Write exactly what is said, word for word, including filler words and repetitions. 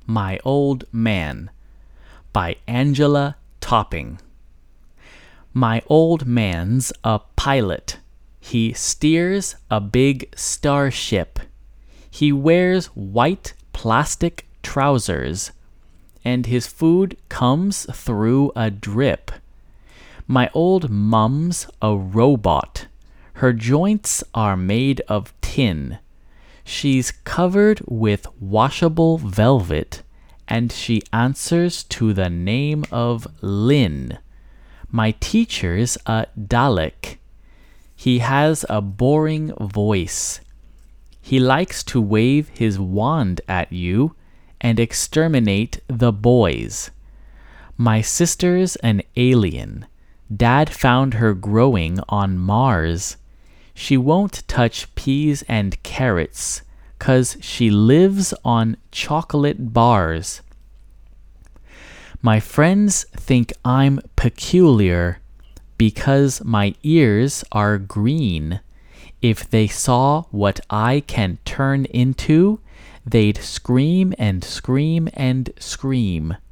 My Old Man by Angela Topping. My old man's a pilot. He steers a big starship. He wears white plastic trousers, and his food comes through a drip. My old mum's a robot. Her joints are made of tin. She's covered with washable velvet, and she answers to the name of Lynn. My teacher's a Dalek. He has a boring voice. He likes to wave his wand at you and exterminate the boys. My sister's an alien. Dad found her growing on Mars. She won't touch peas and carrots 'cause she lives on chocolate bars. My friends think I'm peculiar because my ears are green. If they saw what I can turn into, they'd scream and scream and scream.